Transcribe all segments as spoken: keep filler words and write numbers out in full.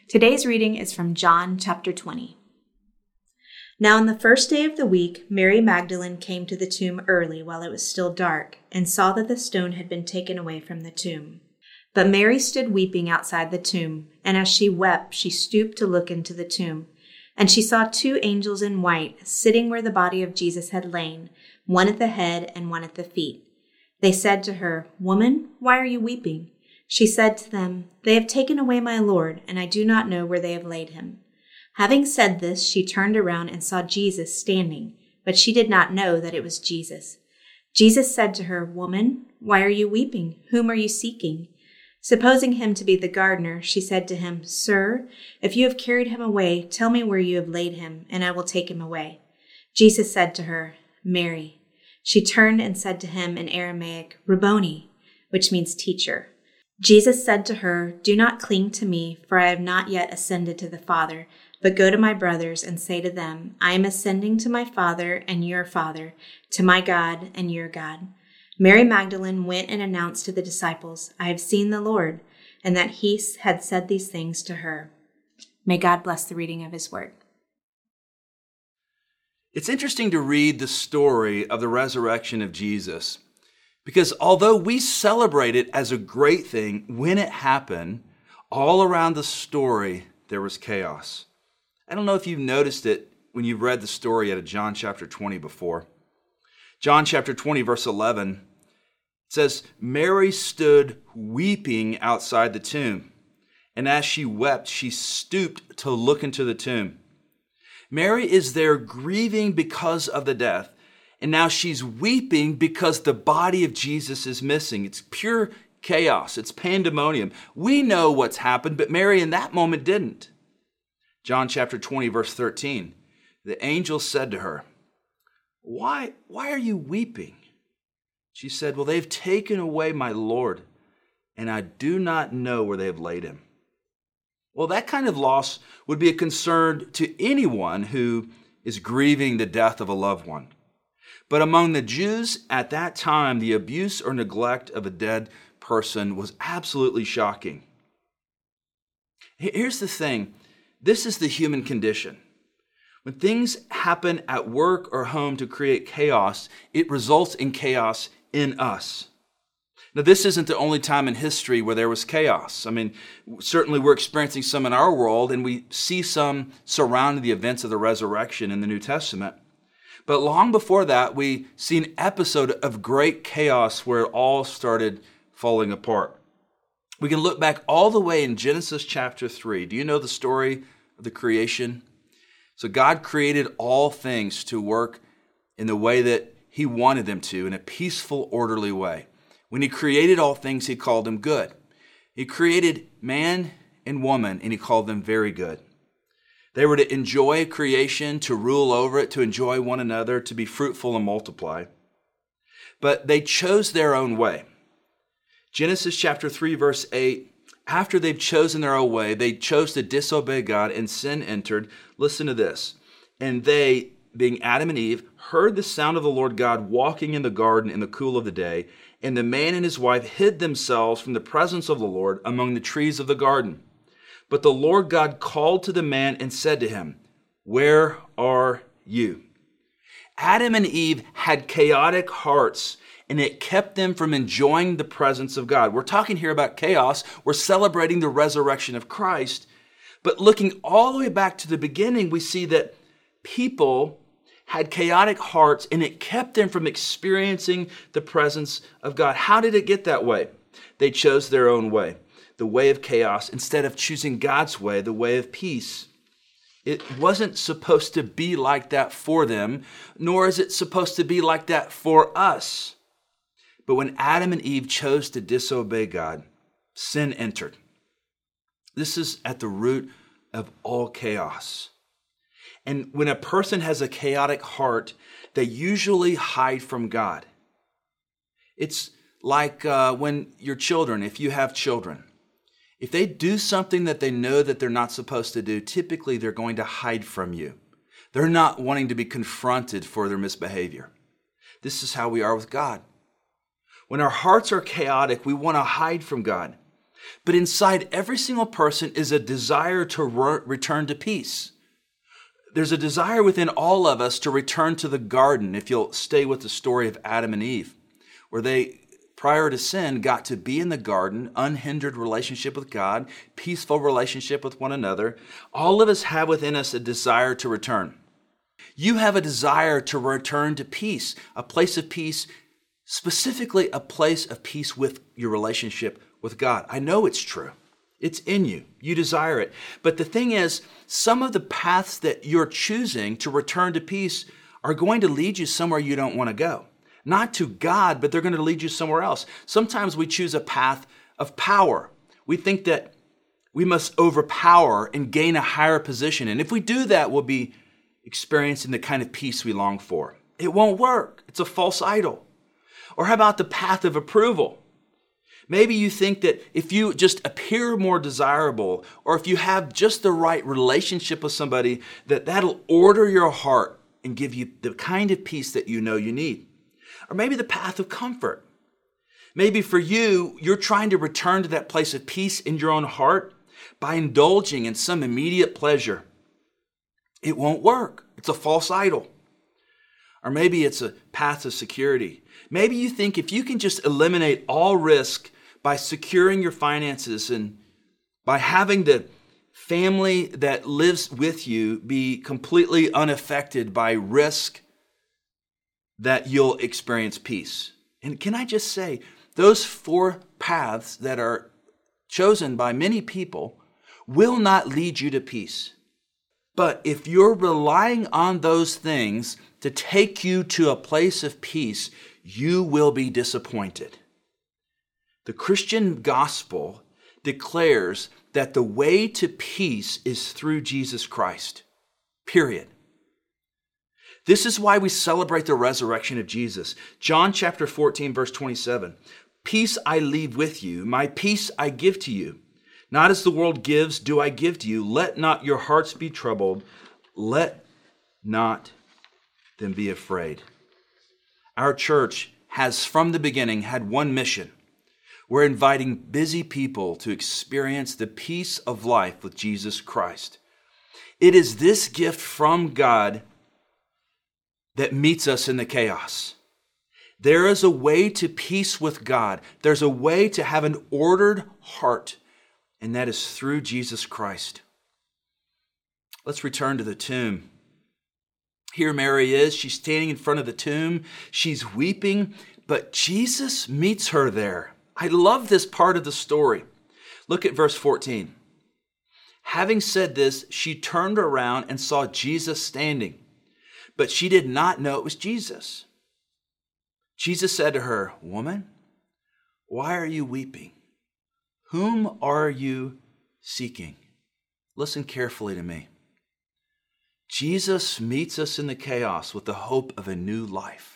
Today's reading is from John chapter twenty. Now on the first day of the week, Mary Magdalene came to the tomb early while it was still dark and saw that the stone had been taken away from the tomb. But Mary stood weeping outside the tomb, and as she wept, she stooped to look into the tomb. And she saw two angels in white sitting where the body of Jesus had lain, one at the head and one at the feet. They said to her, "Woman, why are you weeping?" She said to them, "They have taken away my Lord, and I do not know where they have laid him." Having said this, she turned around and saw Jesus standing, but she did not know that it was Jesus. Jesus said to her, "Woman, why are you weeping? Whom are you seeking?" Supposing him to be the gardener, she said to him, "Sir, if you have carried him away, tell me where you have laid him, and I will take him away." Jesus said to her, "Mary." She turned and said to him in Aramaic, "Rabboni," which means teacher. Jesus said to her, "Do not cling to me, for I have not yet ascended to the Father, but go to my brothers and say to them, I am ascending to my Father and your Father, to my God and your God." Mary Magdalene went and announced to the disciples, "I have seen the Lord," and that he had said these things to her. May God bless the reading of his word. It's interesting to read the story of the resurrection of Jesus, because although we celebrate it as a great thing when it happened, all around the story there was chaos. I don't know if you've noticed it when you've read the story out of John chapter twenty before. John chapter twenty, verse eleven, it says, Mary stood weeping outside the tomb, and as she wept, she stooped to look into the tomb. Mary is there grieving because of the death, and now she's weeping because the body of Jesus is missing. It's pure chaos. It's pandemonium. We know what's happened, but Mary in that moment didn't. John chapter twenty, verse thirteen, the angel said to her, Why, why are you weeping? She said, Well, they've taken away my Lord, and I do not know where they have laid him. Well, that kind of loss would be a concern to anyone who is grieving the death of a loved one. But among the Jews at that time, the abuse or neglect of a dead person was absolutely shocking. Here's the thing. This is the human condition. When things happen at work or home to create chaos, it results in chaos in us. Now, this isn't the only time in history where there was chaos. I mean, certainly we're experiencing some in our world, and we see some surrounding the events of the resurrection in the New Testament. But long before that, we see an episode of great chaos where it all started falling apart. We can look back all the way in Genesis chapter three. Do you know the story of the creation? So God created all things to work in the way that he wanted them to, in a peaceful, orderly way. When he created all things, he called them good. He created man and woman, and he called them very good. They were to enjoy creation, to rule over it, to enjoy one another, to be fruitful and multiply. But they chose their own way. Genesis chapter three, verse eight, after they've chosen their own way, they chose to disobey God and sin entered. Listen to this. And they, being Adam and Eve, heard the sound of the Lord God walking in the garden in the cool of the day. And the man and his wife hid themselves from the presence of the Lord among the trees of the garden. But the Lord God called to the man and said to him, Where are you? Adam and Eve had chaotic hearts, and it kept them from enjoying the presence of God. We're talking here about chaos. We're celebrating the resurrection of Christ. But looking all the way back to the beginning, we see that people had chaotic hearts, and it kept them from experiencing the presence of God. How did it get that way? They chose their own way, the way of chaos, instead of choosing God's way, the way of peace. It wasn't supposed to be like that for them, nor is it supposed to be like that for us. But when Adam and Eve chose to disobey God, sin entered. This is at the root of all chaos. And when a person has a chaotic heart, they usually hide from God. It's like uh, when your children, if you have children, if they do something that they know that they're not supposed to do, typically they're going to hide from you. They're not wanting to be confronted for their misbehavior. This is how we are with God. When our hearts are chaotic, we want to hide from God. But inside every single person is a desire to re- return to peace. There's a desire within all of us to return to the garden, if you'll stay with the story of Adam and Eve, where they, prior to sin, got to be in the garden, unhindered relationship with God, peaceful relationship with one another. All of us have within us a desire to return. You have a desire to return to peace, a place of peace, specifically a place of peace with your relationship with God. I know it's true. It's in you. You desire it. But the thing is, some of the paths that you're choosing to return to peace are going to lead you somewhere you don't want to go. Not to God, but they're going to lead you somewhere else. Sometimes we choose a path of power. We think that we must overpower and gain a higher position. And if we do that, we'll be experiencing the kind of peace we long for. It won't work. It's a false idol. Or how about the path of approval? Maybe you think that if you just appear more desirable, or if you have just the right relationship with somebody, that that'll order your heart and give you the kind of peace that you know you need. Or maybe the path of comfort. Maybe for you, you're trying to return to that place of peace in your own heart by indulging in some immediate pleasure. It won't work. It's a false idol. Or maybe it's a path of security. Maybe you think if you can just eliminate all risk by securing your finances and by having the family that lives with you be completely unaffected by risk, that you'll experience peace. And can I just say, those four paths that are chosen by many people will not lead you to peace. But if you're relying on those things to take you to a place of peace, you will be disappointed. The Christian gospel declares that the way to peace is through Jesus Christ. Period. This is why we celebrate the resurrection of Jesus. John chapter fourteen, verse twenty-seven. Peace I leave with you, my peace I give to you. Not as the world gives, do I give to you. Let not your hearts be troubled. Let not them be afraid. Our church has from the beginning had one mission. We're inviting busy people to experience the peace of life with Jesus Christ. It is this gift from God that meets us in the chaos. There is a way to peace with God. There's a way to have an ordered heart, and that is through Jesus Christ. Let's return to the tomb. Here Mary is. She's standing in front of the tomb. She's weeping, but Jesus meets her there. I love this part of the story. Look at verse fourteen. Having said this, she turned around and saw Jesus standing, but she did not know it was Jesus. Jesus said to her, "Woman, why are you weeping? Whom are you seeking?" Listen carefully to me. Jesus meets us in the chaos with the hope of a new life.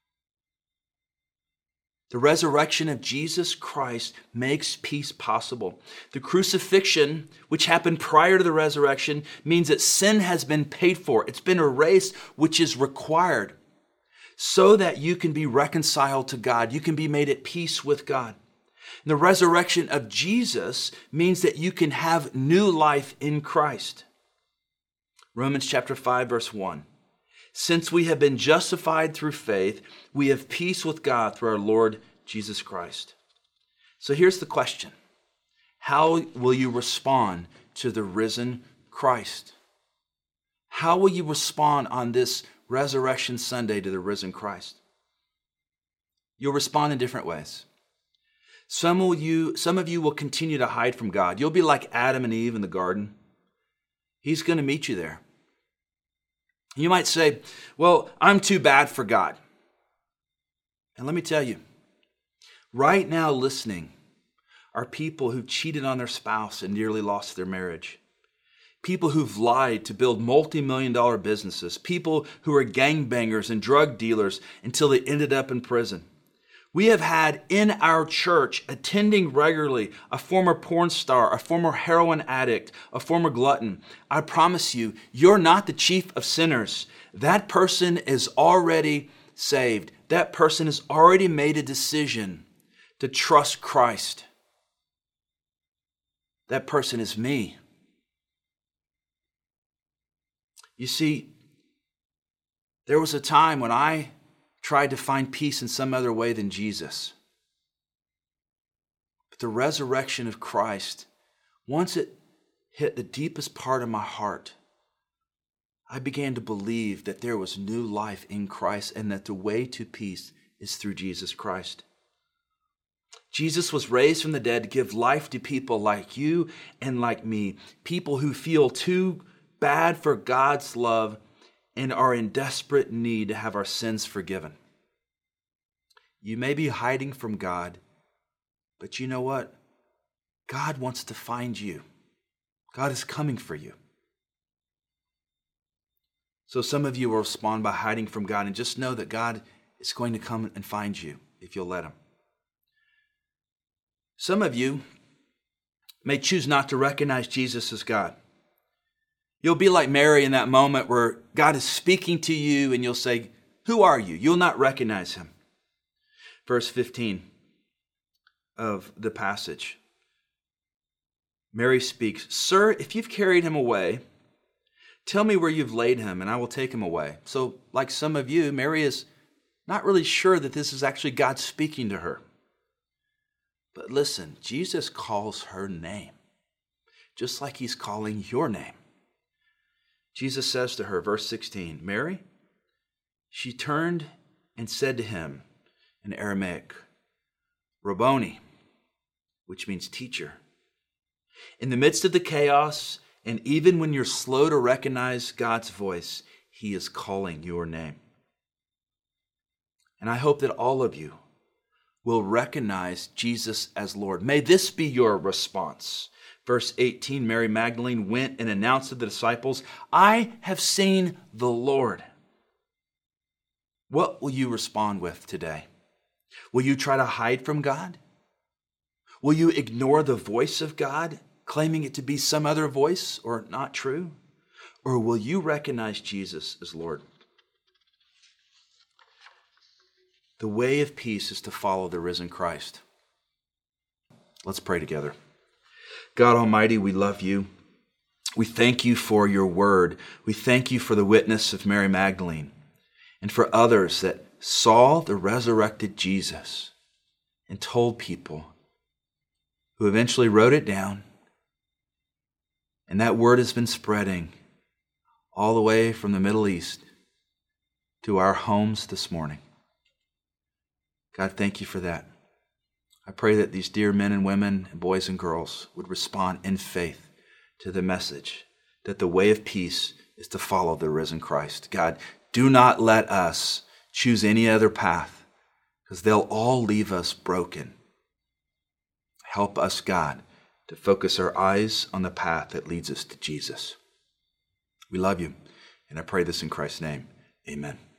The resurrection of Jesus Christ makes peace possible. The crucifixion, which happened prior to the resurrection, means that sin has been paid for. It's been erased, which is required, so that you can be reconciled to God. You can be made at peace with God. And the resurrection of Jesus means that you can have new life in Christ. Romans chapter five, verse one. Since we have been justified through faith, we have peace with God through our Lord Jesus Christ. So here's the question. How will you respond to the risen Christ? How will you respond on this Resurrection Sunday to the risen Christ? You'll respond in different ways. Some will you, some of you will continue to hide from God. You'll be like Adam and Eve in the garden. He's going to meet you there. You might say, well, I'm too bad for God. And let me tell you, right now listening are people who cheated on their spouse and nearly lost their marriage. People who've lied to build multi-million dollar businesses. People who are gangbangers and drug dealers until they ended up in prison. We have had in our church, attending regularly, a former porn star, a former heroin addict, a former glutton. I promise you, you're not the chief of sinners. That person is already saved. That person has already made a decision to trust Christ. That person is me. You see, there was a time when I tried to find peace in some other way than Jesus. But the resurrection of Christ, once it hit the deepest part of my heart, I began to believe that there was new life in Christ and that the way to peace is through Jesus Christ. Jesus was raised from the dead to give life to people like you and like me, people who feel too bad for God's love and are in desperate need to have our sins forgiven. You may be hiding from God, but you know what? God wants to find you. God is coming for you. So some of you will respond by hiding from God, and just know that God is going to come and find you if you'll let him. Some of you may choose not to recognize Jesus as God. You'll be like Mary in that moment where God is speaking to you and you'll say, "Who are you?" You'll not recognize him. Verse fifteen of the passage. Mary speaks, "Sir, if you've carried him away, tell me where you've laid him and I will take him away." So like some of you, Mary is not really sure that this is actually God speaking to her. But listen, Jesus calls her name, just like he's calling your name. Jesus says to her, verse sixteen, "Mary?" She turned and said to him in Aramaic, "Rabboni," which means teacher. In the midst of the chaos, and even when you're slow to recognize God's voice, he is calling your name. And I hope that all of you will recognize Jesus as Lord. May this be your response. Verse eighteen, Mary Magdalene went and announced to the disciples, "I have seen the Lord." What will you respond with today? Will you try to hide from God? Will you ignore the voice of God, claiming it to be some other voice or not true? Or will you recognize Jesus as Lord? The way of peace is to follow the risen Christ. Let's pray together. God Almighty, we love you. We thank you for your word. We thank you for the witness of Mary Magdalene and for others that saw the resurrected Jesus and told people, who eventually wrote it down. And that word has been spreading all the way from the Middle East to our homes this morning. God, thank you for that. I pray that these dear men and women and boys and girls would respond in faith to the message that the way of peace is to follow the risen Christ. God, do not let us choose any other path, because they'll all leave us broken. Help us, God, to focus our eyes on the path that leads us to Jesus. We love you, and I pray this in Christ's name. Amen.